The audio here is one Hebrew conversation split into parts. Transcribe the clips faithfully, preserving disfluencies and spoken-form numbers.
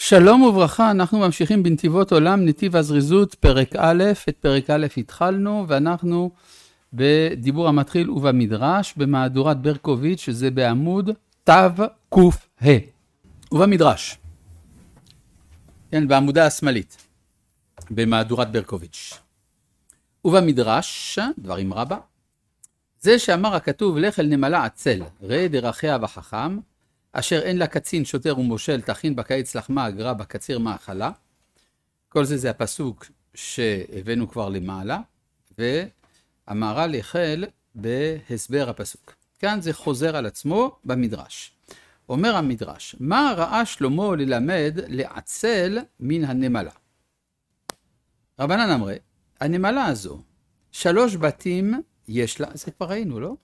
שלום וברכה, אנחנו ממשיכים בנתיבות עולם, נתיב הזריזות, פרק א', את פרק א' התחלנו, ואנחנו בדיבור המתחיל ובמדרש, במהדורת ברקוביץ', שזה בעמוד תו קוף ה. ובמדרש, כן, בעמודה השמאלית, במהדורת ברקוביץ'. ובמדרש, דברים רבה, זה שאמר הכתוב, לך אל נמלה עצל, ראה דרכיה וחכם, אשר אין לה קצין, שוטר ומושל, תכין בקיץ לחמה, אגרה בקציר מאכלה. כל זה זה הפסוק שהבאנו כבר למעלה, והמהר"ל החל בהסבר הפסוק. כאן זה חוזר על עצמו במדרש. אומר המדרש, מה ראה שלמה ללמד לעצל מן הנמלה? רבנן אמרה, הנמלה הזו, שלוש בתים יש לה, זה כבר ראינו, לא?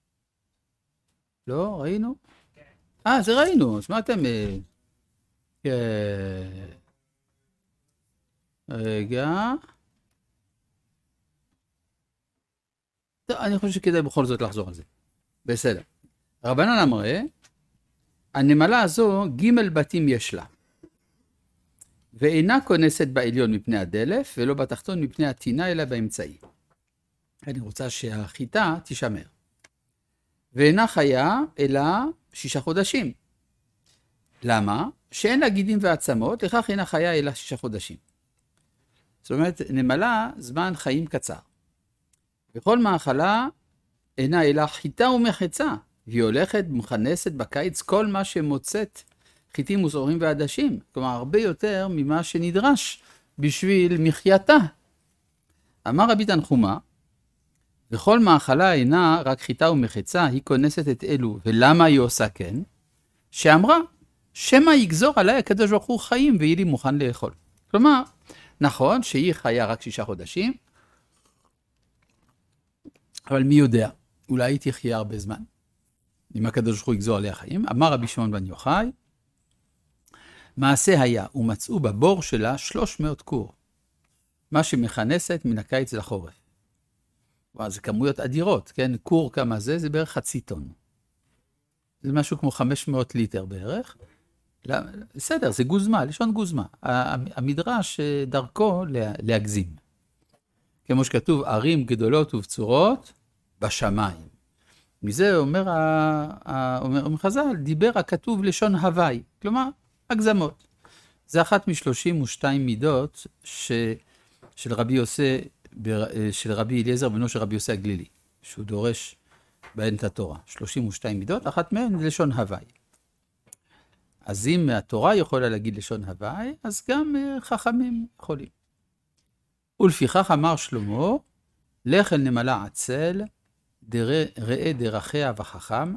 לא, ראינו? אה, זה ראינו, אז מה אתם... רגע... טוב, אני חושב שכדאי בכל זאת לחזור על זה. בסדר. רבנן אמרה, הנמלה הזו, ג' בתים יש לה. ואינה כונסת בעליון מפני הדלף, ולא בתחתון מפני התינה, אלא באמצעי. אני רוצה שהחיטה תשמר. ואינה חיה, אלא שישה חודשים. למה? שאין לה גידים ועצמות, לכך אינה חיה אלא שישה חודשים. זאת אומרת, נמלה זמן חיים קצר. וכל מאכלה אינה אלא חיטה ומחצה, והיא הולכת ומכנסת בקיץ כל מה שמוצאת חיטים וזורים ועדשים, כלומר הרבה יותר ממה שנדרש בשביל מחייתה. אמר רבי תנחומה, וכל מאכלה אינה רק חיטה ומחצה, היא כונסת את אלו. ולמה היא עושה כן? שאמרה, שמה יגזור עליי הקדוש ברוך הוא חיים, ויהיה לי מוכן לאכול. כלומר, נכון שהיא חיה רק שישה חודשים, אבל מי יודע, אולי היא תחיה הרבה זמן. אם הקדוש ברוך הוא יגזור עליה חיים, אמר רבי שמעון בן יוחאי, מעשה היה, ומצאו בבור שלה שלוש מאות קור, מה שמכנסת מן הקיץ לחורף. זה כמויות אדירות, כן? קור כמה זה, זה בערך חצי טון. זה משהו כמו חמש מאות ליטר בערך. בסדר, זה גוזמה, לשון גוזמה. המדרש דרכו להגזים. כמו שכתוב, ערים גדולות ובצורות בשמיים. מזה אומר, אומר, אומר חז"ל, דיבר הכתוב לשון הווי, כלומר, הגזמות. זה אחת משלושים ושתיים מידות ש, של רבי יוסי, של רבי אליעזר בנו של רבי יוסי הגלילי, שהוא דורש בהן את התורה. שלושים ושתיים מידות, אחת מהן לשון הווי. אז אם התורה יכולה להגיד לשון הווי, אז גם חכמים יכולים. ולפיכך אמר שלמה, לך אל נמלה עצל, ראה דרכיה וחכם,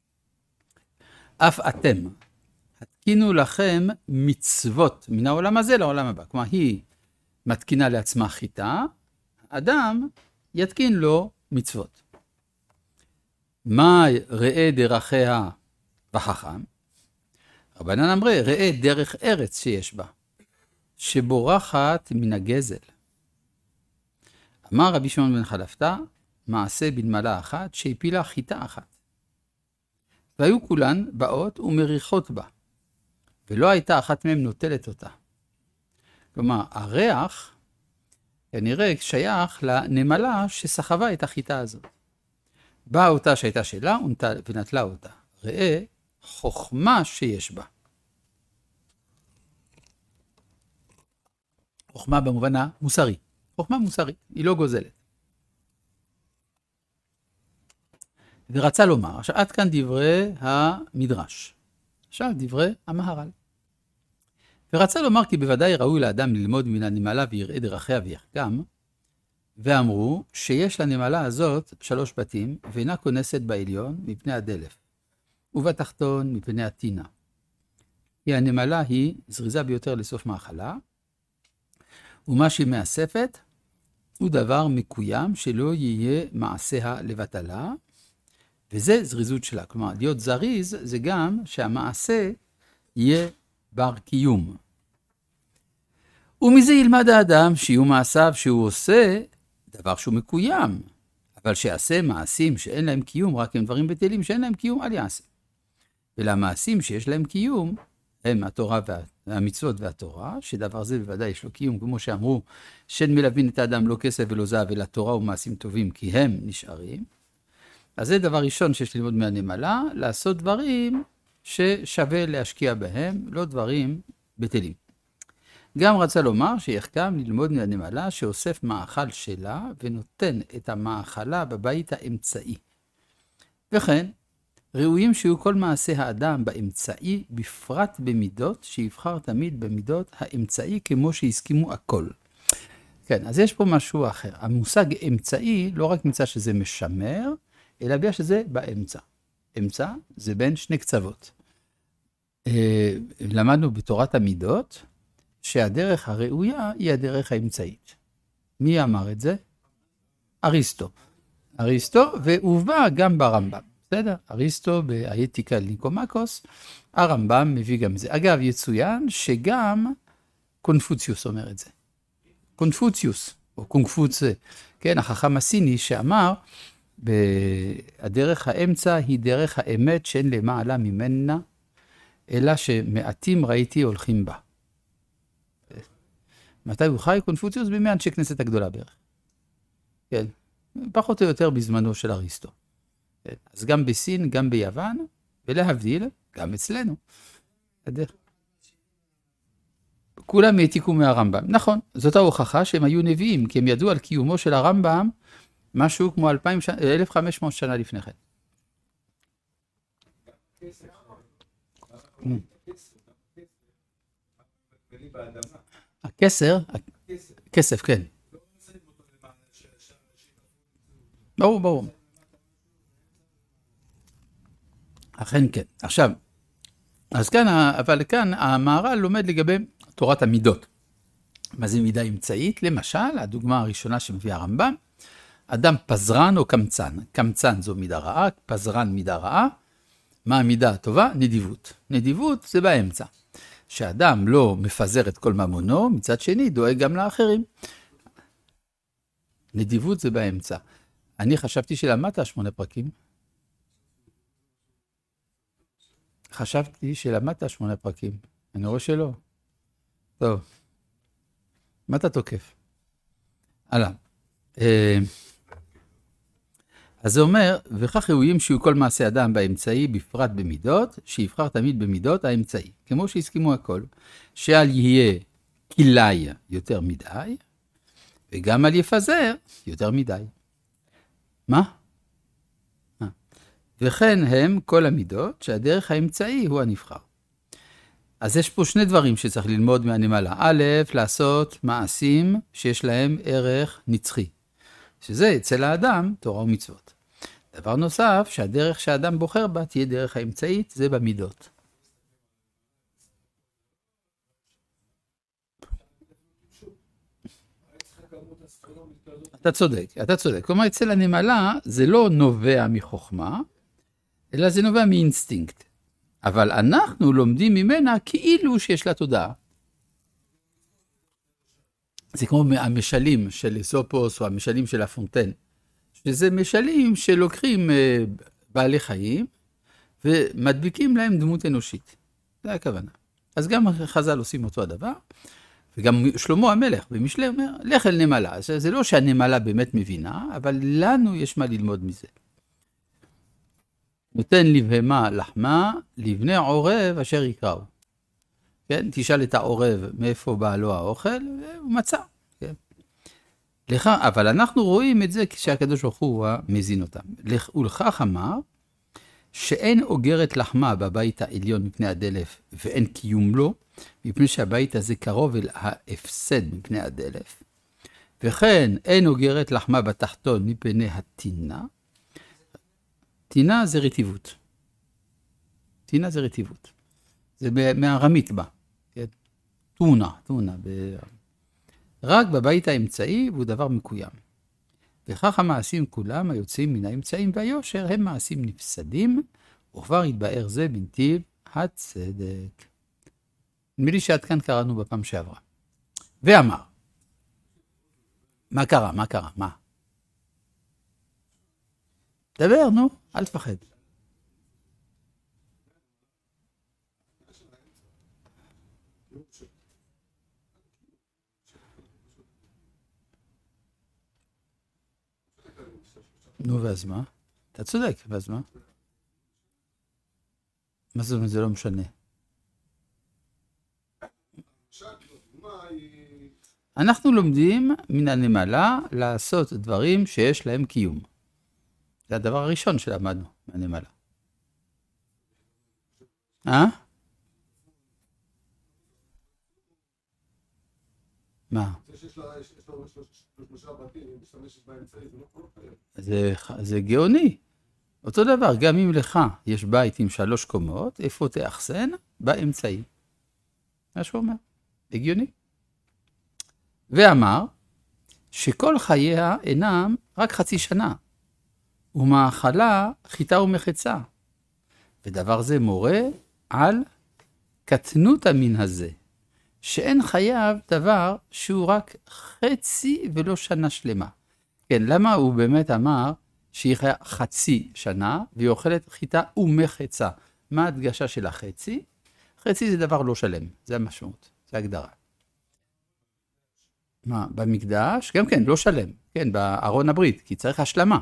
אף אתם, התקינו לכם מצוות מן העולם הזה לעולם הבא. כלומר, היא מתקינה לעצמה חיטה, אדם יתקין לו מצוות. מה ראה דרכיה וחכם? רבנן אמרה, ראה דרך ארץ שיש בה, שבורחת מן הגזל. אמר רבי שמעון בן חלפתא, מעשה בנמלה אחת שהפילה חיטה אחת. והיו כולן באות ומריחות בה, ולא הייתה אחת מהן נוטלת אותה. כלומר, הריח כנראה שייך לנמלה שסחבה את החיטה הזאת. באה אותה שהייתה שלה ונטלה אותה. ראה חוכמה שיש בה. חוכמה במובן המוסרי. חוכמה מוסרית, היא לא גוזלת. ורצה לומר, עכשיו עד כאן דברי המדרש. עכשיו דברי המהר"ל. ורצה לומר כי בוודאי ראוי לאדם ללמוד מן הנמלה ויראה דרכיה ויחכם, ואמרו שיש לנמלה הזאת שלוש בתים, ואינה כונסת בעליון מפני הדלף, ובתחתון מפני התינה. כי הנמלה היא זריזה ביותר לסוף מאכלה, ומה שהיא מאספת הוא דבר מקוים שלא יהיה מעשיה לבטלה, וזה זריזות שלה. כלומר, להיות זריז זה גם שהמעשה יהיה בר קיום. ומזה ילמד האדם שיהיו מעשיו שהוא עושה דבר שהוא מקוים, אבל שיעשה מעשים שאין להם קיום, רק הם דברים בטלים שאין להם קיום, אל יעשה. ולמעשים שיש להם קיום, הם התורה המצוות והתורה, שדבר זה בוודאי יש לו קיום, כמו שאמרו, שאין מלבין את האדם לא כסף ולא זהב, אלא תורה ומעשים טובים, כי הם נשארים. אז זה דבר ראשון שיש ללמוד מהנמלה, לעשות דברים ששווה להשקיע בהם, לא דברים בטלים. גם רצה לומר שיחכם ללמוד מהנמלה שאוסף מאכל שלה ונותן את המאכלה בבית האמצעי. וכן, ראויים שיהיו כל מעשה האדם באמצעי, בפרט במידות, שיבחר תמיד במידות האמצעי כמו שהסכימו הכל. כן, אז יש פה משהו אחר. המושג אמצעי לא רק נמצא שזה משמר, אלא בגלל שזה באמצע. אמצע זה בין שני קצוות. למדנו בתורת המידות, שהדרך הראויה היא הדרך האמצעית. מי אמר את זה? אריסטו. אריסטו, והובא גם ברמב"ם. בסדר? אריסטו באתיקה לניקומקוס, הרמב"ם מביא גם זה. אגב, יצוין שגם קונפוציוס אומר את זה. קונפוציוס, או קונקפוצה, כן, החכם הסיני שאמר, הדרך האמצע היא דרך האמת שאין למעלה ממנה, אלא שמעטים ראיתי הולכים בה. מתי הוא חי? קונפוציוס בימי אנשי כנסת הגדולה בערך. כן, פחות או יותר בזמנו של אריסטו. כן. אז גם בסין, גם ביוון, ולהבדיל, גם אצלנו. הדרך. כולם העתיקו מהרמב"ם. נכון, זאת ההוכחה שהם היו נביאים, כי הם ידעו על קיומו של הרמב"ם, משהו כמו אלף וחמש מאות שנה לפני כן. הכסר, כסף, כן. ברור, ברור. אכן כן. עכשיו, אז כאן, אבל כאן המהר"ל לומד לגבי תורת המידות. מה זה מידה אמצעית? למשל, הדוגמה הראשונה שמביא הרמב"ם, אדם פזרן או קמצן. קמצן זו מידה רעה, פזרן מידה רעה. מה המידה הטובה? נדיבות. נדיבות זה באמצע. שאדם לא מפזר את כל ממונו, מצד שני דואג גם לאחרים. נדיבות זה באמצע. אני חשבתי שלמדת שמונה פרקים. חשבתי שלמדת שמונה פרקים. אני רואה שלא. טוב. מה אתה תוקף? הלאה. אז זה אומר, וכך ראויים שיהיו כל מעשה אדם באמצעי, בפרט במידות, שיבחר תמיד במידות האמצעי. כמו שהסכימו הכל, שעל יהיה כילאי יותר מדי, וגם על יפזר יותר מדי. מה? וכן הם כל המידות, שהדרך האמצעי הוא הנבחר. אז יש פה שני דברים שצריך ללמוד מהנמלה. א', לעשות מעשים שיש להם ערך נצחי. שזה אצל האדם תורה ומצוות. דבר נוסף, שהדרך שהאדם בוחר בה תהיה דרך האמצעית, זה במידות. אתה צודק, אתה צודק. כלומר, אצל הנמלה זה לא נובע מחוכמה, אלא זה נובע מאינסטינקט. אבל אנחנו לומדים ממנה כאילו שיש לה תודעה. זה כמו המשלים של איסופוס או המשלים של הפונטן, שזה משלים שלוקחים בעלי חיים ומדביקים להם דמות אנושית. זה הכוונה. אז גם חז"ל עושים אותו הדבר, וגם שלמה המלך במשלי אומר, לך אל נמלה. זה לא שהנמלה באמת מבינה, אבל לנו יש מה ללמוד מזה. נותן לבהמה לחמה, לבני עורב אשר יקראו. כן? תשאל את העורב מאיפה בא לו האוכל, והוא מצא. כן? לך, אבל אנחנו רואים את זה כשהקדוש ברוך הוא מזין אותם. ולכך אמר, שאין אוגרת לחמה בבית העליון מפני הדלף, ואין קיום לו, מפני שהבית הזה קרוב אל ההפסד מפני הדלף. וכן אין אוגרת לחמה בתחתון מפני התינה. תינה זה רטיבות. תינה זה רטיבות. זה מהרמית בה. כן? תונה, תונה. ב... רק בבית האמצעי הוא דבר מקוים. וכך המעשים כולם היוצאים מן האמצעים והיושר הם מעשים נפסדים, וכבר יתבאר זה בנתיב הצדק. נדמה לי שעד כאן קראנו בפעם שעברה. ואמר, מה קרה? מה קרה? מה? דבר, נו, אל תפחד. נו, ואז מה? אתה צודק, ואז מה? מה זאת אומרת, זה לא משנה. אנחנו לומדים מן הנמלה לעשות דברים שיש להם קיום. זה הדבר הראשון שלמדנו מהנמלה. אה? מה? זה, זה גאוני. אותו דבר, גם אם לך יש בית עם שלוש קומות, איפה תאחסן? באמצעי. מה שהוא אומר. הגיוני. ואמר שכל חייה אינם רק חצי שנה, ומאכלה חיטה ומחצה. ודבר זה מורה על קטנות המין הזה, שאין חייב דבר שהוא רק חצי ולא שנה שלמה. כן, למה הוא באמת אמר שהיא חיה חצי שנה, והיא אוכלת חיטה ומחצה? מה ההדגשה של החצי? חצי זה דבר לא שלם, זה המשמעות, זה הגדרה. מה, במקדש? גם כן, לא שלם, כן, בארון הברית, כי צריך השלמה.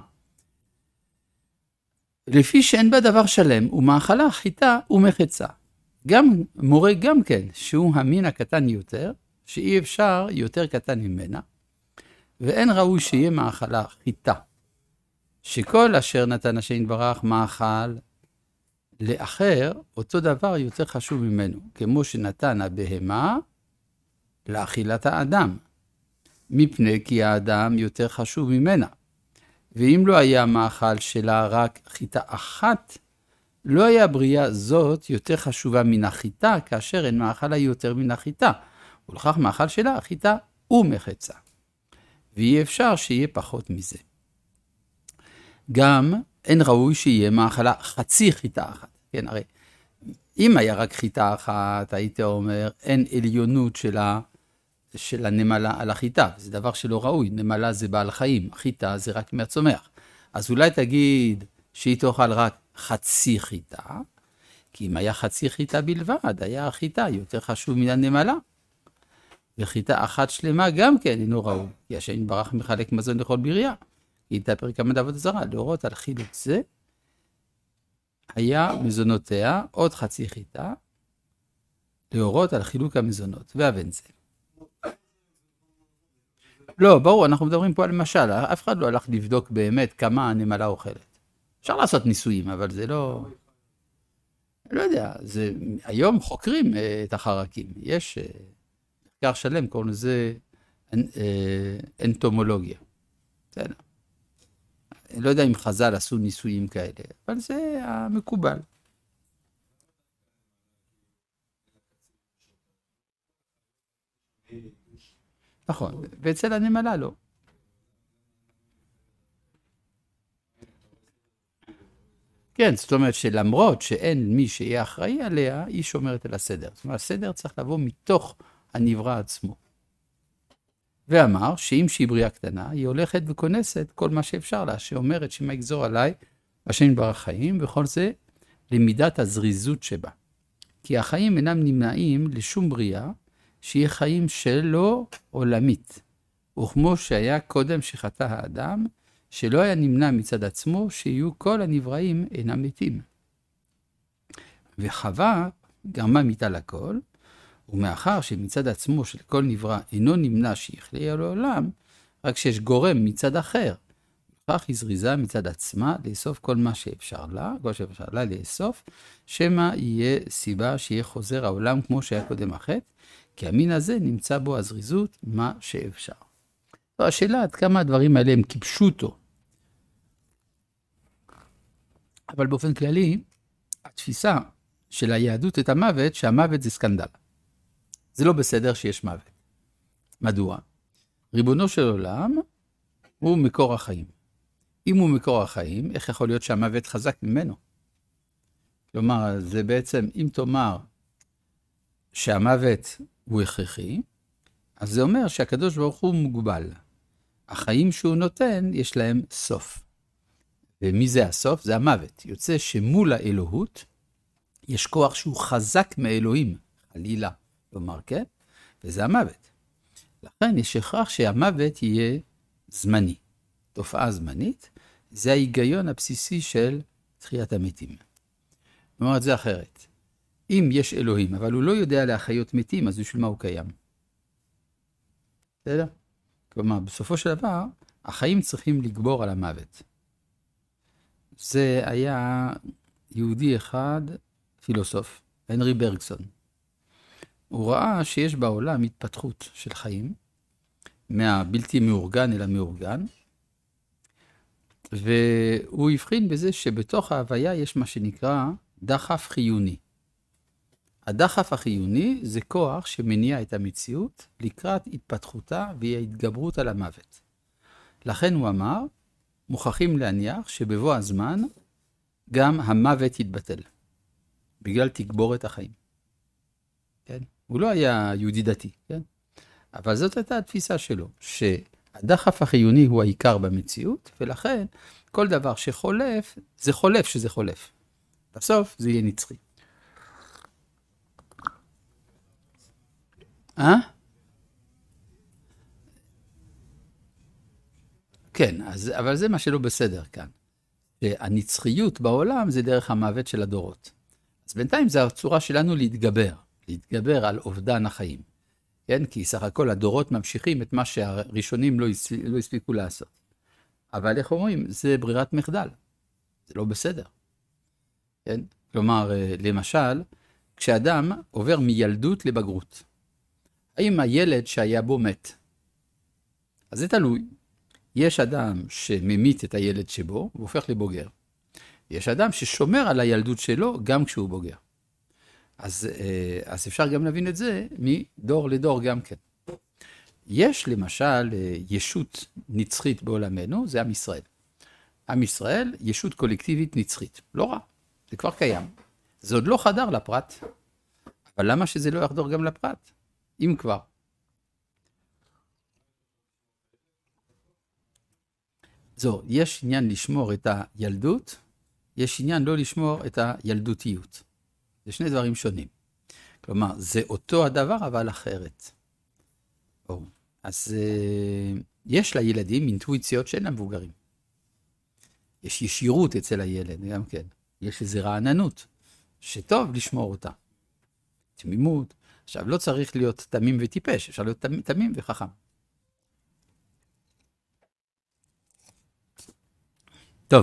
לפי שאין בה דבר שלם, ומאכלה חיטה ומחצה. גם מורה גם כן, שהוא המין הקטן יותר, שאי אפשר יותר קטן ממנה, ואין ראוי שיהיה מאכלה חיטה, שכל אשר נתן השם יתברך מאכל לאחר, אותו דבר יותר חשוב ממנו, כמו שנתן הבהמה לאכילת האדם, מפני כי האדם יותר חשוב ממנה. ואם לא היה מאכל שלה רק חיטה אחת, לא היה בריאה זאת יותר חשובה מן החיטה, כאשר אין מאכלה יותר מן החיטה. ולכך מאכל שלה חיטה ומחצה. ואי אפשר שיהיה פחות מזה. גם אין ראוי שיהיה מאכלה חצי חיטה אחת. כן, הרי אם היה רק חיטה אחת, היית אומר, אין עליונות שלה, של הנמלה על החיטה. זה דבר שלא ראוי. נמלה זה בעל חיים, חיטה זה רק מהצומח. אז אולי תגיד שהיא תאכל רק חצי חיטה, כי אם היה חצי חיטה בלבד, היה החיטה יותר חשוב מן הנמלה. וחיטה אחת שלמה גם כן אינו ראוי, כי השם יתברך מחלק מזון לכל בריה. כי את הפרק המדע עבודה זרה, להורות על חילוק זה, היה מזונותיה עוד חצי חיטה, להורות על חילוק המזונות, ואבן זה. לא, ברור, אנחנו מדברים פה על משל, אף אחד לא הלך לבדוק באמת כמה הנמלה אוכלת. אפשר לעשות ניסויים, אבל זה לא... לא יודע, זה... היום חוקרים את החרקים. יש מחקר שלם, קוראים לזה אנטומולוגיה. בסדר. אני לא יודע אם חז"ל עשו ניסויים כאלה, אבל זה המקובל. נכון, ואצל הנמלה לא. כן, זאת אומרת שלמרות שאין מי שיהיה אחראי עליה, היא שומרת על הסדר. זאת אומרת, הסדר צריך לבוא מתוך הנברא עצמו. ואמר שאם שהיא בריאה קטנה, היא הולכת וכונסת כל מה שאפשר לה, שאומרת שמה יגזור עליי, השם יתברך חיים, וכל זה למידת הזריזות שבה. כי החיים אינם נמנעים לשום בריאה, שיהיה חיים שלא עולמית. וכמו שהיה קודם שחטא האדם, שלא היה נמנע מצד עצמו, שיהיו כל הנבראים אינם מתים. וחווה גרמה מיתה לכל, ומאחר שמצד עצמו של כל נברא אינו נמנע שיחיה לעולם, רק שיש גורם מצד אחר. וכך היא זריזה מצד עצמה לאסוף כל מה שאפשר לה, כל שאפשר לה לאסוף, שמה יהיה סיבה שיהיה חוזר העולם כמו שהיה קודם החטא, כי המין הזה נמצא בו הזריזות מה שאפשר. השאלה עד כמה הדברים האלה הם קיבשו אותו. אבל באופן כללי, התפיסה של היהדות את המוות, שהמוות זה סקנדל. זה לא בסדר שיש מוות. מדוע? ריבונו של עולם הוא מקור החיים. אם הוא מקור החיים, איך יכול להיות שהמוות חזק ממנו? כלומר, זה בעצם, אם תאמר שהמוות הוא הכרחי, אז זה אומר שהקדוש ברוך הוא מוגבל. החיים שהוא נותן, יש להם סוף. ומי זה הסוף? זה המוות. יוצא שמול האלוהות, יש כוח שהוא חזק מאלוהים, חלילה, לומר כן, וזה המוות. לכן יש הכרח שהמוות יהיה זמני, תופעה זמנית, זה ההיגיון הבסיסי של תחיית המתים. זאת אומרת, זה אחרת. אם יש אלוהים, אבל הוא לא יודע להחיות מתים, אז בשביל מה הוא קיים? בסדר? כלומר, בסופו של דבר, החיים צריכים לגבור על המוות. זה היה יהודי אחד, פילוסוף, הנרי ברגסון. הוא ראה שיש בעולם התפתחות של חיים, מהבלתי מאורגן אל המאורגן, והוא הבחין בזה שבתוך ההוויה יש מה שנקרא דחף חיוני. הדחף החיוני זה כוח שמניע את המציאות לקראת התפתחותה וההתגברות על המוות. לכן הוא אמר, מוכרחים להניח שבבוא הזמן גם המוות יתבטל, בגלל תגבורת החיים. כן? הוא לא היה יהודי דתי, כן? אבל זאת הייתה התפיסה שלו, שהדחף החיוני הוא העיקר במציאות, ולכן כל דבר שחולף, זה חולף שזה חולף. בסוף זה יהיה נצחי. אה? כן, אז, אבל זה מה שלא בסדר כאן. שהנצחיות בעולם זה דרך המוות של הדורות. אז בינתיים זה הצורה שלנו להתגבר, להתגבר על אובדן החיים. כן? כי סך הכל הדורות ממשיכים את מה שהראשונים לא, הספ... לא הספיקו לעשות. אבל איך אומרים? זה ברירת מחדל. זה לא בסדר. כן? כלומר, למשל, כשאדם עובר מילדות לבגרות, האם הילד שהיה בו מת? אז זה תלוי. יש אדם שממית את הילד שבו, הוא הופך לבוגר. יש אדם ששומר על הילדות שלו גם כשהוא בוגר. אז, אז אפשר גם להבין את זה מדור לדור גם כן. יש למשל ישות נצחית בעולמנו, זה עם ישראל. עם ישראל, ישות קולקטיבית נצחית. לא רע, זה כבר קיים. זה עוד לא חדר לפרט. אבל למה שזה לא יחדור גם לפרט? אם כבר. זו, יש עניין לשמור את הילדות, יש עניין לא לשמור את הילדותיות. זה שני דברים שונים. כלומר, זה אותו הדבר, אבל אחרת. או, אז uh, יש לילדים אינטואיציות שאין למבוגרים. יש ישירות אצל הילד, גם כן. יש איזו רעננות, שטוב לשמור אותה. תמימות. עכשיו, לא צריך להיות תמים וטיפש, אפשר להיות תמים וחכם. טוב,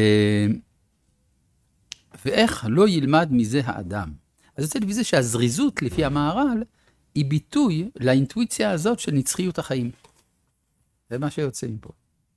ואיך לא ילמד מזה האדם? אז יוצא לפי זה שהזריזות, לפי המהר"ל, היא ביטוי לאינטואיציה הזאת של נצחיות החיים. זה מה שיוצא מפה.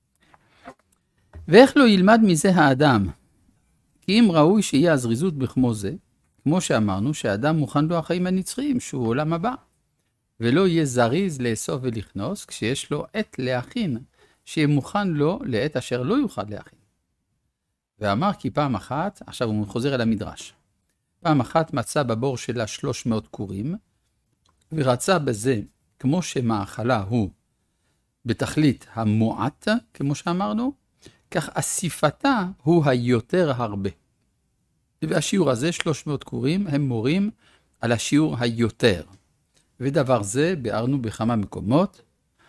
ואיך לא ילמד מזה האדם? כי אם ראוי שיהיה הזריזות בכמו זה, כמו שאמרנו, שהאדם מוכן לו החיים הנצחיים, שהוא עולם הבא, ולא יהיה זריז לאסוף ולכנוס, כשיש לו עת להכין, שיהיה מוכן לו לעת אשר לא יוכל להכין. ואמר כי פעם אחת, עכשיו הוא חוזר אל המדרש, פעם אחת מצא בבור שלה שלוש מאות כורים, ורצה בזה, כמו שמאכלה הוא בתכלית המועט, כמו שאמרנו, כך אסיפתה הוא היותר הרבה. והשיעור הזה, שלוש מאות כורים, הם מורים על השיעור היותר. ודבר זה ביארנו בכמה מקומות,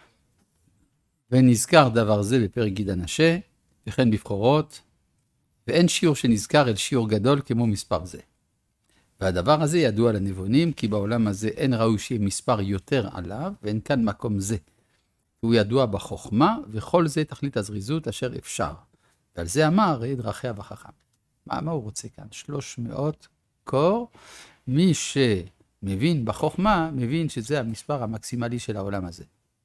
ונזכר דבר זה בפרק גיד הנשה, וכן בבחורות, ואין שיעור שנזכר אל שיעור גדול כמו מספר זה. והדבר הזה ידוע לנבונים, כי בעולם הזה אין ראוי שיהיה מספר יותר עליו, ואין כאן מקום זה. הוא ידוע בחוכמה, וכל זה תכלית הזריזות אשר אפשר. ועל זה אמר, ראה דרכיה וחכם. מה, מה הוא רוצה כאן? שלוש מאות קור. מי שמבין בחוכמה, מבין שזה המספר המקסימלי של העולם הזה.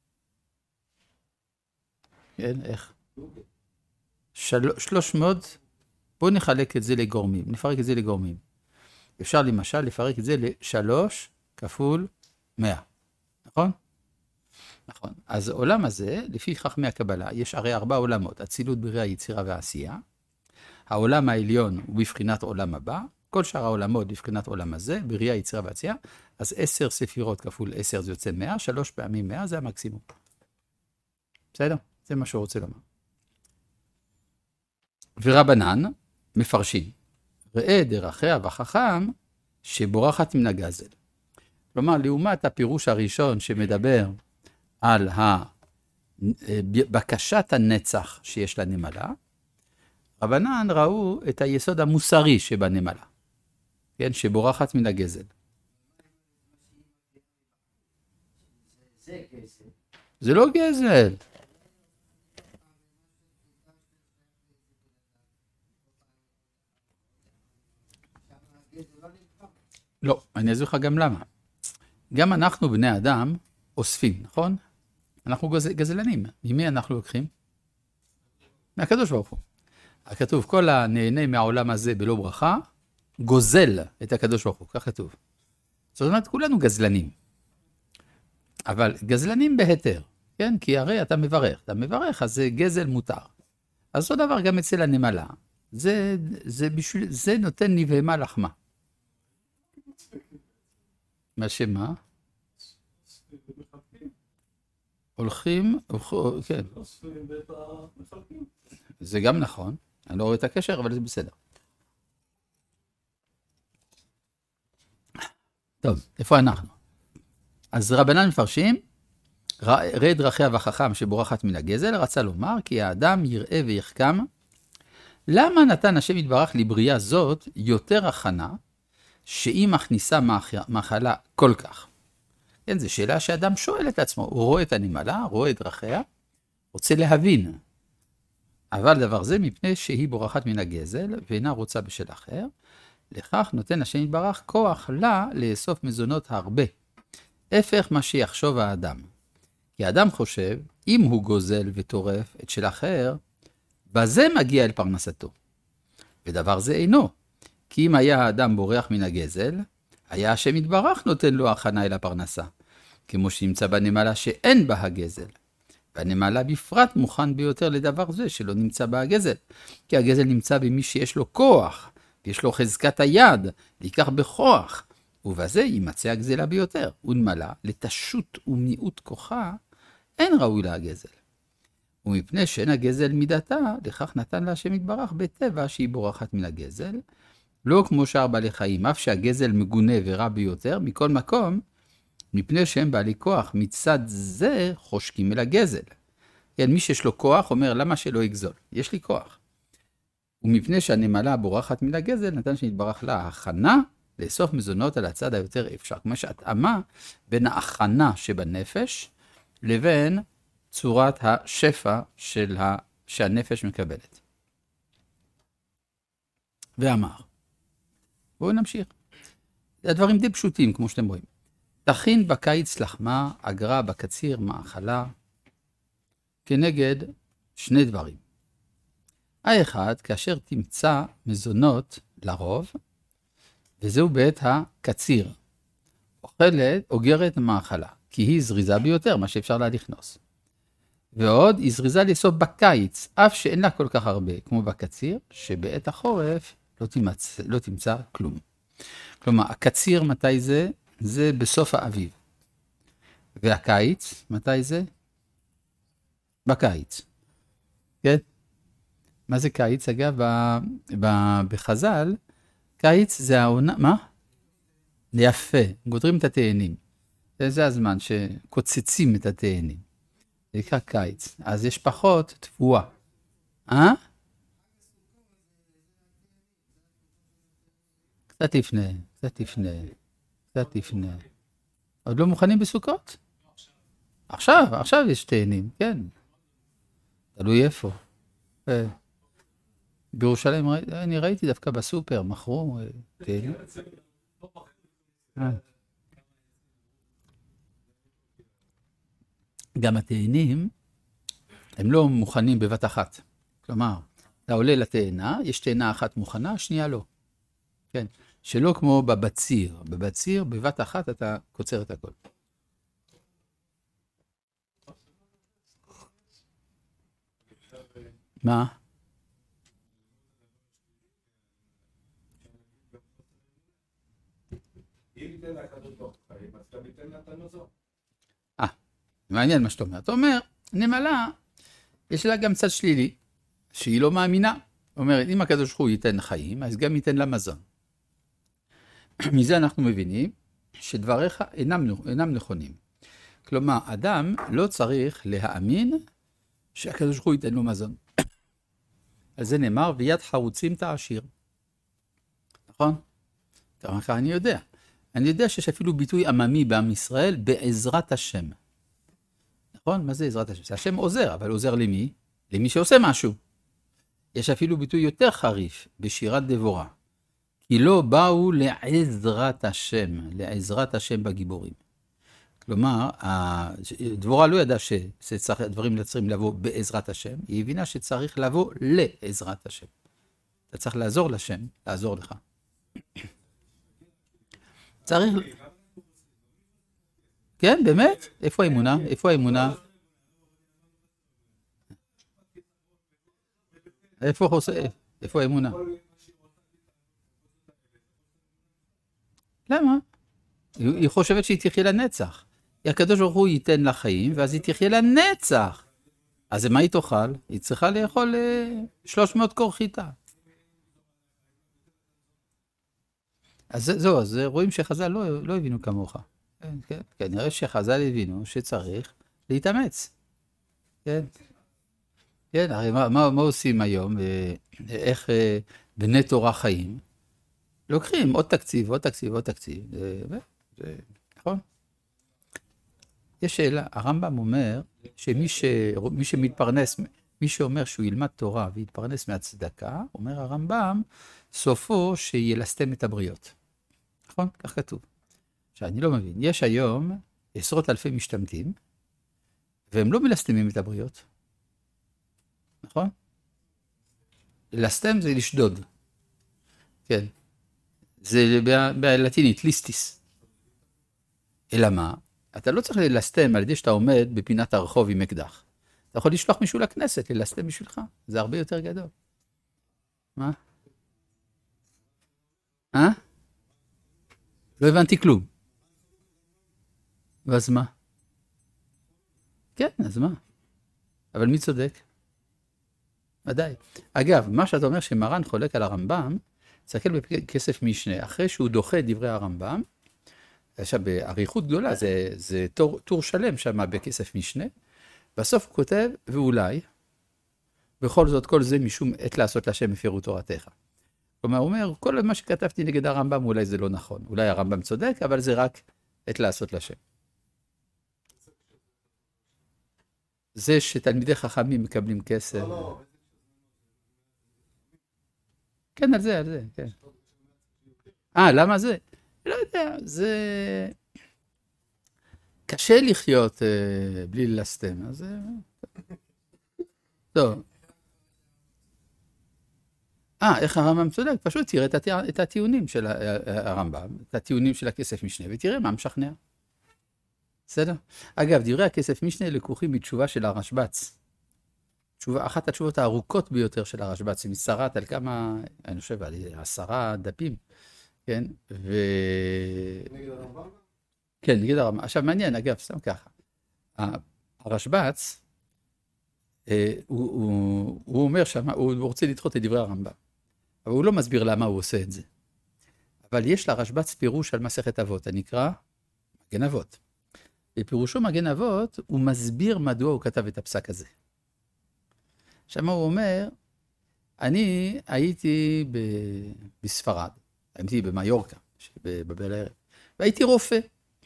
כן, איך? של... שלוש מאות, בואו נחלק את זה לגורמים, נפרק את זה לגורמים. אפשר למשל לפרק את זה לשלוש כפול מאה, נכון? נכון. אז העולם הזה, לפי חכמי הקבלה, יש הרי ארבע עולמות, אצילות, בריאה, יצירה ועשייה. העולם העליון הוא בבחינת עולם הבא, כל שאר העולמות בבחינת עולם הזה, בריאה, יצירה ועשייה, אז עשר ספירות כפול עשר זה יוצא מאה, שלוש פעמים מאה זה המקסימום. בסדר? זה מה שהוא רוצה לומר. ורבנן מפרשים, ראה דרכיה וחכם שבורחת מן הגזל. כלומר, לעומת הפירוש הראשון שמדבר על בקשת הנצח שיש לנמלה, רבנן ראו את היסוד המוסרי שבנמלה, כן, שבורחת מן הגזל. זה גזל. זה לא גזל. לא, אני אסביר לך גם למה. גם אנחנו בני אדם אוספים, נכון? אנחנו גז... גזלנים. ממי אנחנו לוקחים? מהקדוש ברוך הוא. הכתוב, כל הנהנה מהעולם הזה בלא ברכה, גוזל את הקדוש ברוך הוא, כך כתוב. זאת אומרת, כולנו גזלנים. אבל גזלנים בהיתר, כן? כי הרי אתה מברך, אתה מברך, אז זה גזל מותר. אז אותו דבר גם אצל הנמלה. זה, זה, בשביל, זה נותן נבהמה לחמה. מה שמה? הולכים, כן. זה גם נכון, אני לא רואה את הקשר, אבל זה בסדר. טוב, איפה אנחנו? אז רבנן מפרשים, ראה דרכיה וחכם שבורחת מן הגזל, רצה לומר כי האדם יראה ויחכם. למה נתן השם יתברך לבריאה זאת יותר הכנה, שהיא מכניסה מחלה כל כך? כן, זו שאלה שאדם שואל את עצמו, הוא רואה את הנמלה, רואה את דרכיה, רוצה להבין. אבל דבר זה מפני שהיא בורחת מן הגזל, ואינה רוצה בשל אחר, לכך נותן השם יתברך כוח לה לאסוף מזונות הרבה. הפך מה שיחשוב האדם. כי האדם חושב, אם הוא גוזל וטורף את של אחר, בזה מגיע אל פרנסתו. ודבר זה אינו. כי אם היה האדם בורח מן הגזל, היה השם יתברך נותן לו הכנה אל הפרנסה. כמו שנמצא בנמלה שאין בה הגזל. והנמלה בפרט מוכן ביותר לדבר זה שלא נמצא בה הגזל. כי הגזל נמצא במי שיש לו כוח, ויש לו חזקת היד, להיקח בכוח. ובזה יימצא הגזלה ביותר. ונמלה, לתשות ומיעוט כוחה, אין ראוי לה הגזל. ומפני שאין הגזל מידתה, לכך נתן לה השם יתברך בטבע שהיא בורחת מן הגזל, לא כמו שאר בעלי חיים, אף שהגזל מגונה ורע ביותר, מכל מקום, מפני שהם בעלי כוח, מצד זה חושקים אל הגזל. כן, מי שיש לו כוח אומר, למה שלא יגזול? יש לי כוח. ומפני שהנמלה בורחת מן הגזל, נתן שנתברך לה הכנה, לאסוף מזונות על הצד היותר אפשר. כמו שהתאמה בין ההכנה שבנפש, לבין צורת השפע של ה... שהנפש מקבלת. ואמר, בואו נמשיך. הדברים די פשוטים, כמו שאתם רואים. תכין בקיץ לחמה, אגרה בקציר, מאכלה, כנגד שני דברים. האחד, כאשר תמצא מזונות לרוב, וזהו בעת הקציר. אוכלת, אוגרת מאכלה, כי היא זריזה ביותר, מה שאפשר לה לכנוס. ועוד, היא זריזה לאסוף בקיץ, אף שאין לה כל כך הרבה, כמו בקציר, שבעת החורף לא תמצא, לא תמצא כלום. כלומר, הקציר מתי זה? זה בסוף האביב. והקיץ, מתי זה? בקיץ. כן? מה זה קיץ? אגב, ב, ב, בחז"ל, קיץ זה העונה, מה? יפה, גודרים את התאנים. זה, זה הזמן שקוצצים את התאנים. זה נקרא קיץ. אז יש פחות תבואה. אה? קצת לפני, קצת לפני, קצת לפני. עוד לא מוכנים בסוכות? עכשיו, עכשיו יש תאנים, כן. תלוי איפה. בירושלים, אני ראיתי דווקא בסופר, מכרו תאנים. גם התאנים, הם לא מוכנים בבת אחת. כלומר, אתה עולה לתאנה, יש תאנה אחת מוכנה, שנייה לא. כן, שלא כמו בבציר. בבציר, בבת אחת אתה קוצר את הכל. מה? אה, מעניין מה שאתה אומר. אתה אומר, נמלה, יש לה גם צד שלילי, שהיא לא מאמינה. אומרת, אם הקדוש ברוך הוא ייתן חיים, אז גם ייתן לה מזון. מזה אנחנו מבינים שדבריך אינם, אינם נכונים. כלומר, אדם לא צריך להאמין שהקדוש ברוך הוא ייתן לו מזון. על זה נאמר, ויד חרוצים תעשיר. נכון? ככה אני יודע. אני יודע שיש אפילו ביטוי עממי בעם ישראל, בעזרת השם. נכון? מה זה עזרת השם? השם עוזר, אבל עוזר למי? למי שעושה משהו. יש אפילו ביטוי יותר חריף, בשירת דבורה. כי לא באו לעזרת השם, לעזרת השם בגיבורים. כלומר, דבורה לא ידעה שדברים צריכים לבוא בעזרת השם, היא הבינה שצריך לבוא לעזרת השם. אתה צריך לעזור לשם, לעזור לך. צריך... כן, באמת? איפה האמונה? איפה האמונה? איפה חוסה? איפה האמונה? למה? היא חושבת שהיא תחיה לנצח. הקדוש ברוך הוא ייתן לה חיים, ואז היא תחיה לנצח. אז מה היא תאכל? היא צריכה לאכול שלוש מאות קור חיטה. אז זהו, אז רואים שחז"ל לא, לא הבינו כמוך. כן, כן. כנראה שחז"ל הבינו שצריך להתאמץ. כן. כן, הרי מה, מה, מה עושים היום? איך בני תורה חיים? לוקחים עוד תקציב, עוד תקציב, עוד תקציב. זה, זה, נכון? יש שאלה, הרמב"ם אומר שמי ש, מי שמתפרנס, מי שאומר שהוא ילמד תורה ויתפרנס מהצדקה, אומר הרמב"ם, סופו שילסתם את הבריות. נכון? כך כתוב. עכשיו, אני לא מבין. יש היום עשרות אלפי משתמטים, והם לא מלסתמים את הבריות. נכון? לסתם זה לשדוד. כן. זה בלטינית, ליסטיס. אלא מה? אתה לא צריך ללסתם על ידי שאתה עומד בפינת הרחוב עם אקדח. אתה יכול לשלוח מישהו לכנסת, ללסתם בשבילך. זה הרבה יותר גדול. מה? אה? לא הבנתי כלום. ואז מה? כן, אז מה? אבל מי צודק? ודאי. אגב, מה שאתה אומר שמרן חולק על הרמב"ם, תסתכל בכסף משנה. אחרי שהוא דוחה את דברי הרמב"ם, עכשיו, בעריכות גדולה, זה, זה טור, טור שלם שם בכסף משנה, בסוף הוא כותב, ואולי, בכל זאת, כל זה משום עת לעשות להשם הפרו תורתך. כלומר, הוא אומר, כל מה שכתבתי נגד הרמב"ם, אולי זה לא נכון. אולי הרמב"ם צודק, אבל זה רק עת לעשות להשם. זה שתלמידי חכמים מקבלים כסף. כן, על זה, על זה, כן. אה, למה זה? לא יודע, זה... קשה לחיות uh, בלי ללסתם, אז... טוב. אה, איך הרמב"ם צודק? פשוט תראה את, הטי... את הטיעונים של הרמב"ם, את הטיעונים של הכסף משנה, ותראה מה משכנע. בסדר? אגב, דברי הכסף משנה לקוחים מתשובה של הרשב"ץ. תשובה, אחת התשובות הארוכות ביותר של הרשב"ץ, היא משרת על כמה, אני חושב, על עשרה דפים. כן, ו... נגד הרמב"ם? כן, נגד הרמב"ם. עכשיו, מעניין, אגב, סתם ככה. הרשב"ץ, אה, הוא, הוא, הוא אומר שמה, הוא רוצה לדחות את דברי הרמב"ם. אבל הוא לא מסביר למה הוא עושה את זה. אבל יש לרשב"ץ פירוש על מסכת אבות, הנקרא מגן אבות. בפירושו מגן אבות, הוא מסביר מדוע הוא כתב את הפסק הזה. שמה הוא אומר, אני הייתי ב... בספרד, הייתי במיורקה, בבל הערב, והייתי רופא,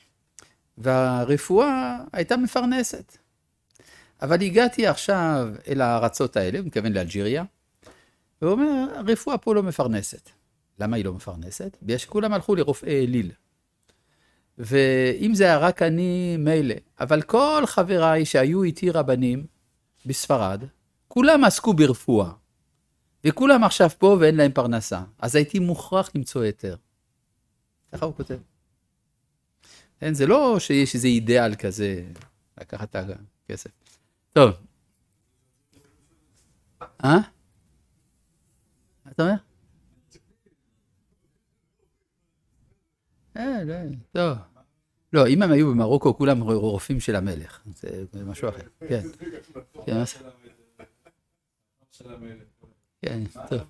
והרפואה הייתה מפרנסת. אבל הגעתי עכשיו אל הארצות האלה, הוא מתכוון לאלג'יריה, והוא אומר, הרפואה פה לא מפרנסת. למה היא לא מפרנסת? בגלל שכולם הלכו לרופאי אליל. ואם זה היה רק אני, מילא. אבל כל חבריי שהיו איתי רבנים בספרד, כולם עסקו ברפואה. וכולם עכשיו פה ואין להם פרנסה. אז הייתי מוכרח למצוא היתר. ככה הוא כותב. אין, זה לא שיש איזה אידאל כזה, לקחת את הכסף. טוב. אה? מה אתה אומר? אה, לא, טוב. לא, אם הם היו במרוקו, כולם רופאים של המלך. זה משהו אחר. כן. כן, מה זה? כן, טוב.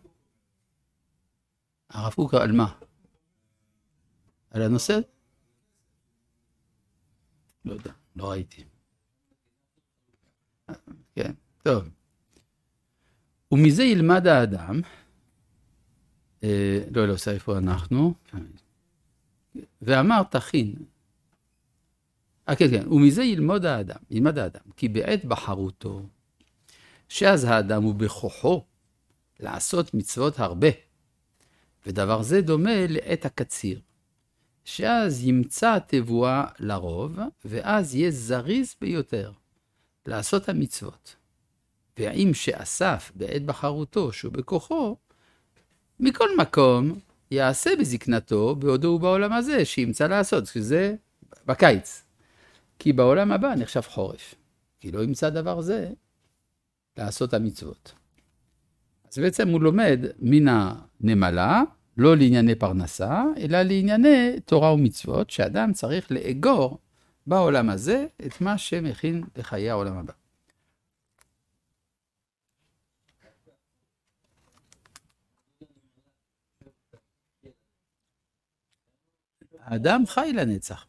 הרב קוק על מה? על הנושא? לא יודע, לא ראיתי. כן, טוב. ומזה ילמד האדם, אה, לא, לא, עושה איפה אנחנו, ואמר תכין, אה, כן, כן, ומזה ילמוד האדם, ילמד האדם, כי בעת בחרותו, שאז האדם הוא בכוחו לעשות מצוות הרבה, ודבר זה דומה לעת הקציר, שאז ימצא תבואה לרוב, ואז יהיה זריז ביותר לעשות המצוות. ואם שאסף בעת בחרותו שהוא בכוחו, מכל מקום יעשה בזקנתו בעודו ובעולם הזה שימצא לעשות, שזה בקיץ. כי בעולם הבא נחשב חורף, כי לא ימצא דבר זה לעשות המצוות. אז בעצם הוא לומד מן הנמלה, לא לענייני פרנסה, אלא לענייני תורה ומצוות, שאדם צריך לאגור בעולם הזה את מה שמכין לחיי העולם הבא. האדם חי לנצח.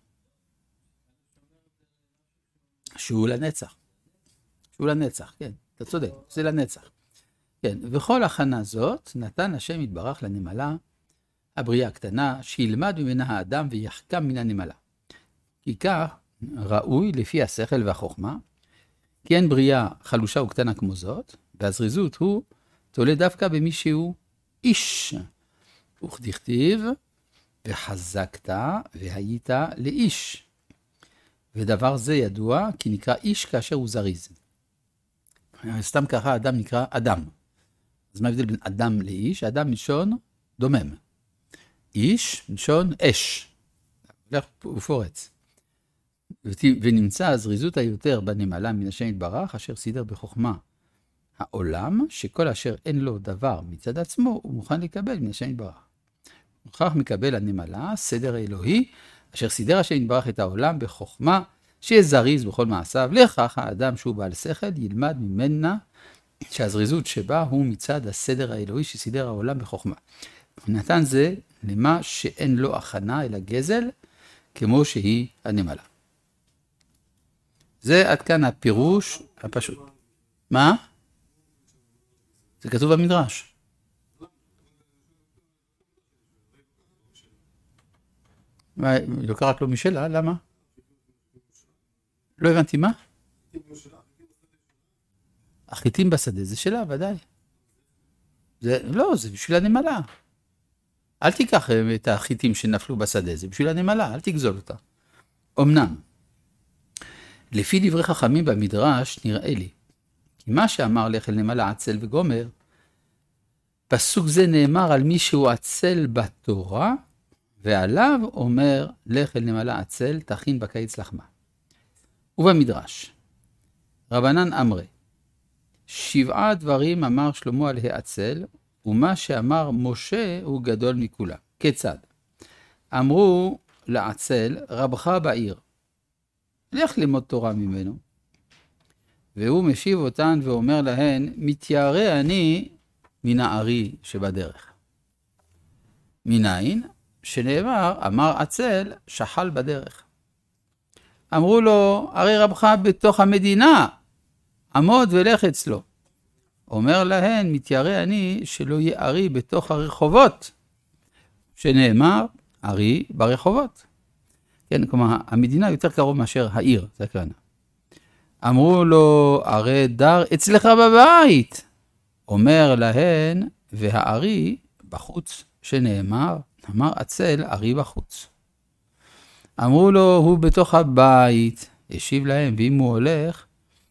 שהוא לנצח. שהוא לנצח, כן, אתה צודק, זה לנצח. כן, וכל הכנה זאת נתן השם יתברך לנמלה, הבריאה הקטנה, שילמד ממנה האדם ויחכם מן הנמלה. כי כך ראוי לפי השכל והחוכמה, כי אין בריאה חלושה וקטנה כמו זאת, והזריזות הוא תולה דווקא במי שהוא איש. וכדכתיב, וחזקת והיית לאיש. ודבר זה ידוע כי נקרא איש כאשר הוא זריז. סתם ככה אדם נקרא אדם. אז מה ההבדל בין אדם לאיש? אדם מלשון דומם. איש מלשון אש. הולך ופורץ. ונמצא הזריזות היותר בנמלה מן השם יתברך, אשר סידר בחוכמה העולם, שכל אשר אין לו דבר מצד עצמו, הוא מוכן לקבל מן השם יתברך. וכך מקבל הנמלה, סדר האלוהי, אשר סידר השם יתברך את העולם בחוכמה, שיהיה זריז בכל מעשיו. לכך האדם שהוא בעל שכל ילמד ממנה שהזריזות שבה הוא מצד הסדר האלוהי שסידר העולם בחוכמה. נתן זה למה שאין לו הכנה אלא גזל, כמו שהיא הנמלה. זה עד כאן הפירוש הפשוט. מה? זה כתוב במדרש. היא לא קראת לו משלה, למה? לא הבנתי מה? החיטים בשדה זה שלה, ודאי. זה, לא, זה בשביל הנמלה. אל תיקח את החיטים שנפלו בשדה, זה בשביל הנמלה, אל תגזול אותה. אמנם, לפי דברי חכמים במדרש נראה לי, כי מה שאמר לך אל נמלה עצל וגומר, פסוק זה נאמר על מי שהוא עצל בתורה, ועליו אומר לך אל נמלה עצל תכין בקיץ לחמה. ובמדרש, רבנן אמרי, שבעה דברים אמר שלמה על העצל, ומה שאמר משה הוא גדול מכולם. כיצד? אמרו לעצל, רבך בעיר, לך ללמוד תורה ממנו. והוא משיב אותן ואומר להן, מתיירא אני מן הארי שבדרך. מניין? שנאמר, אמר עצל, שחל בדרך. אמרו לו, הרי רבך בתוך המדינה, עמוד ולך אצלו. אומר להן, מתיירא אני שלא יהיה ארי בתוך הרחובות, שנאמר, ארי ברחובות. כן, כלומר, המדינה יותר קרוב מאשר העיר, זה הכוונה. אמרו לו, הרי דר אצלך בבית. אומר להן, והארי בחוץ, שנאמר, אמר עצל, ארי בחוץ. אמרו לו, הוא בתוך הבית. השיב להם, ואם הוא הולך,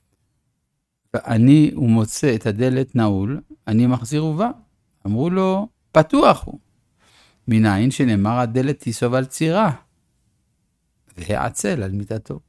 ואני הוא מוצא את הדלת נעול, אני מחזיר ובא. אמרו לו, פתוח הוא. מניין שנאמר, הדלת תיסוב על צירה, והעצל על מיטתו.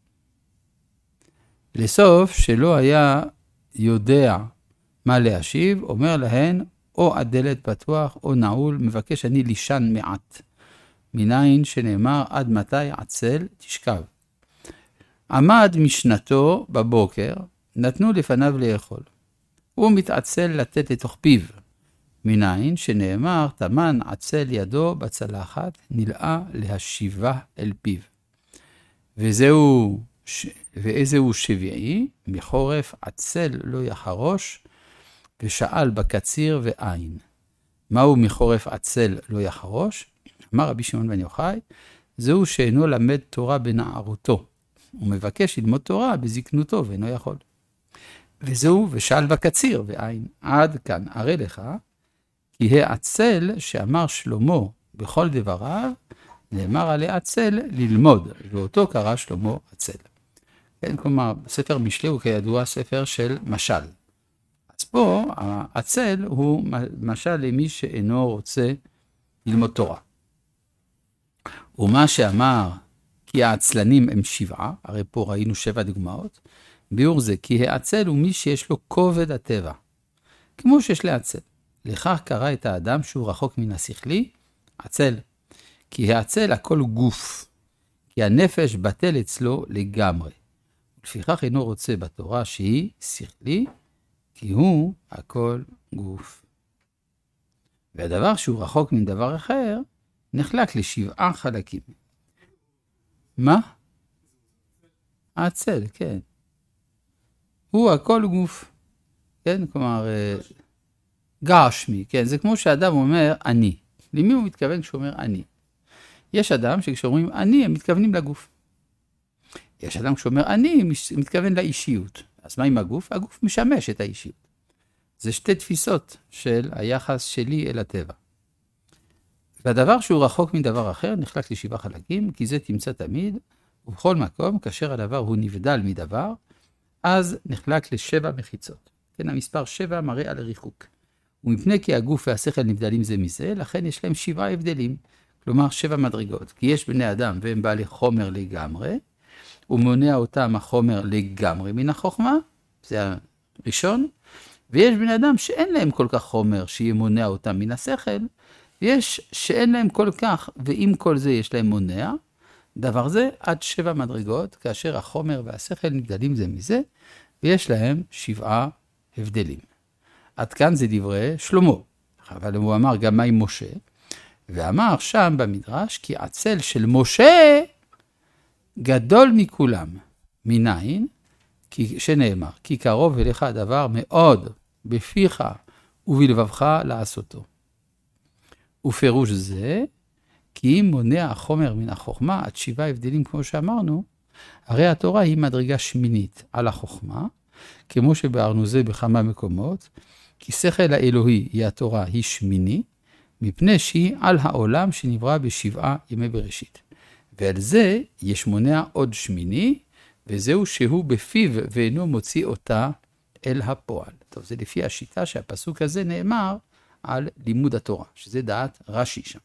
לסוף, שלא היה יודע מה להשיב, אומר להן, או הדלת פתוח או נעול, מבקש אני לישן מעט. מניין שנאמר, עד מתי עצל תשכב. עמד משנתו בבוקר, נתנו לפניו לאכול. הוא מתעצל לתת לתוך פיו. מניין שנאמר, תמן עצל ידו בצלחת, נלאה להשיבה אל פיו. וזהו, ואיזהו שביעי, מחורף עצל לא יחרוש, ושאל בקציר ועין, מהו מחורף עצל לא יחרוש? אמר רבי שמעון בן יוחאי, זהו שאינו למד תורה בנערותו, הוא מבקש ללמוד תורה בזקנותו ואינו יכול. וזהו ושאל בקציר ועין, עד כאן אראה לך, כי העצל שאמר שלמה בכל דבריו, נאמר על העצל ללמוד, ואותו קרא שלמה עצל. כן, כלומר, ספר משלי הוא כידוע ספר של משל. אז פה, העצל הוא משל למי שאינו רוצה ללמוד תורה. ומה שאמר, כי העצלנים הם שבעה, הרי פה ראינו שבע דוגמאות, ביאור זה, כי העצל הוא מי שיש לו כובד הטבע, כמו שיש לעצל. לכך קרא את האדם שהוא רחוק מן השכלי, עצל. כי העצל הכל גוף, כי הנפש בטל אצלו לגמרי. ולפיכך אינו רוצה בתורה שהיא שכלי, כי הוא הכל גוף. והדבר שהוא רחוק מן דבר אחר, נחלק לשבעה חלקים. מה? העצל, כן. הוא הכל גוף. כן, כלומר, גשמי, כן, זה כמו שאדם אומר אני. למי הוא מתכוון כשהוא אומר אני? יש אדם שכשאומרים אני, הם מתכוונים לגוף. יש אדם כשאומר אני, מתכוון לאישיות. אז מה עם הגוף? הגוף משמש את האישיות. זה שתי תפיסות של היחס שלי אל הטבע. והדבר שהוא רחוק מדבר אחר נחלק לשבעה חלקים, כי זה תמצא תמיד, ובכל מקום, כאשר הדבר הוא נבדל מדבר, אז נחלק לשבע מחיצות. כן, המספר שבע מראה על ריחוק. ומפני כי הגוף והשכל נבדלים זה מזה, לכן יש להם שבעה הבדלים, כלומר שבע מדרגות. כי יש בני אדם והם בעלי חומר לגמרי, ומונע אותם החומר לגמרי מן החוכמה, זה הראשון, ויש בני אדם שאין להם כל כך חומר שימונע אותם מן השכל, ויש שאין להם כל כך, ועם כל זה יש להם מונע, דבר זה עד שבע מדרגות, כאשר החומר והשכל נבדלים זה מזה, ויש להם שבעה הבדלים. עד כאן זה דברי שלמה, אבל הוא אמר גם מה עם משה, ואמר שם במדרש, כי עצל של משה גדול מכולם, מניין, כי, שנאמר, כי קרוב אליך הדבר מאוד בפיך ובלבבך לעשותו. ופירוש זה, כי אם מונע החומר מן החוכמה, עד שבעה הבדלים כמו שאמרנו, הרי התורה היא מדרגה שמינית על החוכמה, כמו שבארנו זה בכמה מקומות, כי שכל האלוהי היא התורה היא שמיני, מפני שהיא על העולם שנברא בשבעה ימי בראשית. ועל זה יש מונע עוד שמיני, וזהו שהוא בפיו ואינו מוציא אותה אל הפועל. טוב, זה לפי השיטה שהפסוק הזה נאמר על לימוד התורה, שזה דעת רש"י שם.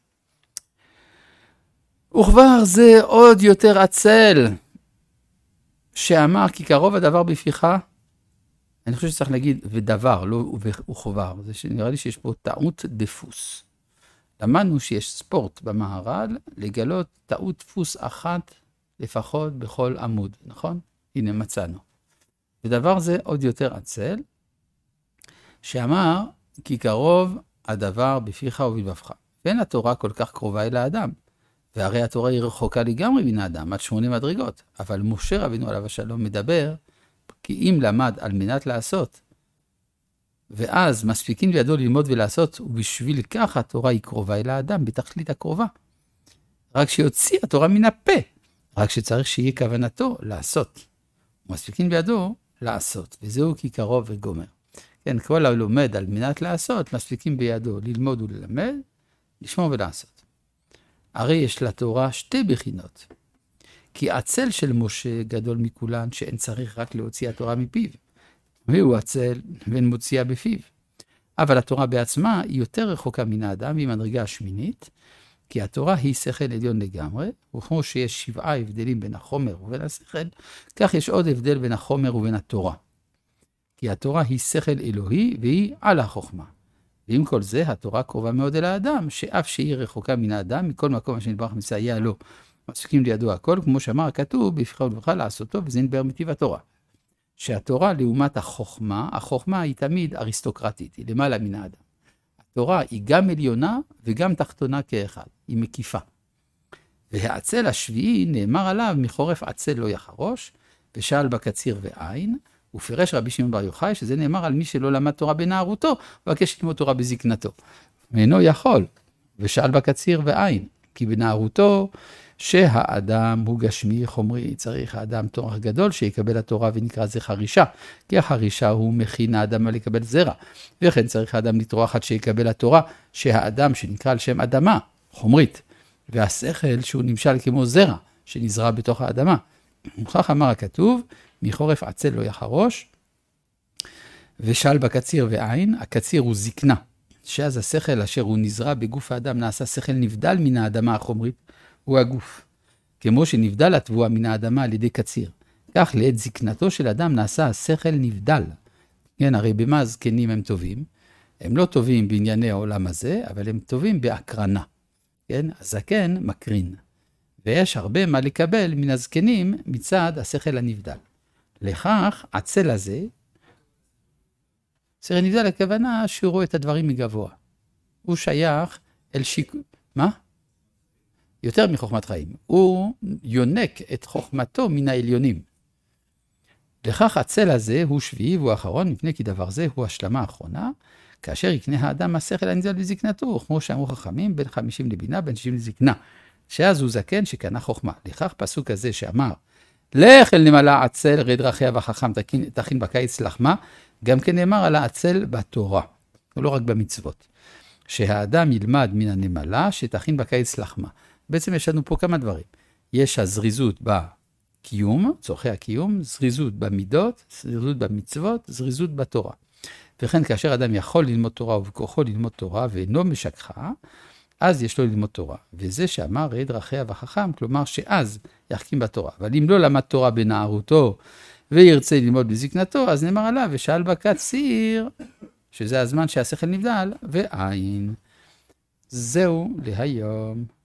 וכבר זה עוד יותר עצל, שאמר כי קרוב הדבר בפיך, אני חושב שצריך להגיד ודבר, לא וכבר, זה שנראה לי שיש פה טעות דפוס. למדנו שיש ספורט במהר"ל לגלות טעות דפוס אחת לפחות בכל עמוד, נכון? הנה מצאנו. ודבר זה עוד יותר עצל, שאמר כי קרוב הדבר בפיך ובלבבך. ואין התורה כל כך קרובה אל האדם, והרי התורה היא רחוקה לגמרי מן האדם, עד שמונה מדרגות. אבל משה רבינו עליו השלום מדבר, כי אם למד על מנת לעשות, ואז מספיקים לידו ללמוד ולעשות, ובשביל כך התורה היא קרובה אל האדם, בתכלית הקרובה. רק שיוציא התורה מן הפה, רק שצריך שיהיה כוונתו לעשות. מספיקים לידו לעשות, וזהו כי קרוב וגומר. כן, כל הלומד על מנת לעשות, מספיקים בידו ללמוד וללמד, לשמור ולעשות. הרי יש לתורה שתי בחינות. כי עצל של משה גדול מכולן, שאין צריך רק להוציא התורה מפיו. והוא עצל ואין מוציאה בפיו. אבל התורה בעצמה היא יותר רחוקה מן האדם, היא מדרגה השמינית, כי התורה היא שכל עליון לגמרי, וכמו שיש שבעה הבדלים בין החומר ובין השכל, כך יש עוד הבדל בין החומר ובין התורה. כי התורה היא שכל אלוהי והיא על החוכמה. ועם כל זה, התורה קרובה מאוד אל האדם, שאף שהיא רחוקה מן האדם, מכל מקום אשר נתברך מסייע לו, מספיקים לידו הכל, כמו שאמר הכתוב, בפיך ובלבבך לעשותו, וזה נדבר מטיב התורה. שהתורה לעומת החוכמה, החוכמה היא תמיד אריסטוקרטית, היא למעלה מן האדם. התורה היא גם עליונה וגם תחתונה כאחד, היא מקיפה. והעצל השביעי נאמר עליו מחורף עצל לא יחרוש, ושאל בקציר ועין, הוא פירש רבי שמעון בר יוחאי, שזה נאמר על מי שלא למד תורה בנערותו, ובקש ללמוד תורה בזקנתו. ואינו יכול, ושאל בקציר ועין, כי בנערותו שהאדם הוא גשמי חומרי, צריך האדם תורה גדול שיקבל התורה ונקרא זה חרישה, כי החרישה הוא מכין האדם לקבל זרע, וכן צריך האדם לטרוח עד שיקבל התורה, שהאדם שנקרא על שם אדמה, חומרית, והשכל שהוא נמשל כמו זרע, שנזרע בתוך האדמה. וכך אמר הכתוב, מחורף עצל לא יחרוש, ושאל בקציר ועין, הקציר הוא זקנה, שאז השכל אשר הוא נזרע בגוף האדם נעשה שכל נבדל מן האדמה החומרית, הוא הגוף. כמו שנבדל התבואה מן האדמה על ידי קציר. כך לעת זקנתו של אדם נעשה השכל נבדל. כן, הרי במה הזקנים הם טובים? הם לא טובים בענייני העולם הזה, אבל הם טובים בהקרנה. כן, הזקן מקרין. ויש הרבה מה לקבל מן הזקנים מצד השכל הנבדל. לכך, עצל הזה, שכל נבדל הכוונה שהוא רואה את הדברים מגבוה. הוא שייך אל שיק... מה? יותר מחוכמת חיים. הוא יונק את חוכמתו מן העליונים. לכך הצל הזה הוא שביעי והוא האחרון, מפני כי דבר זה הוא השלמה האחרונה, כאשר יקנה האדם השכל הנבדל בזקנתו, כמו שאמרו חכמים, בין חמישים לבינה, בין שישים לזקנה. שאז הוא זקן שקנה חוכמה. לכך פסוק הזה שאמר, לך אל נמלה עצל, רד דרכיה וחכם תכין בקיץ לחמה, גם כן נאמר על העצל בתורה, ולא רק במצוות. שהאדם ילמד מן הנמלה שתכין בקיץ לחמה. בעצם יש לנו פה כמה דברים. יש הזריזות בקיום, צורכי הקיום, זריזות במידות, זריזות במצוות, זריזות בתורה. וכן כאשר אדם יכול ללמוד תורה ובכוחו ללמוד תורה ואינו משכחה, אז יש לו ללמוד תורה. וזה שאמר רד דרכיה וחכם, כלומר שאז יחכים בתורה. אבל אם לא למד תורה בנערותו וירצה ללמוד בזקנתו, אז נאמר עליו ושאל בקציר, שזה הזמן שהשכל נבדל, ועין. זהו להיום.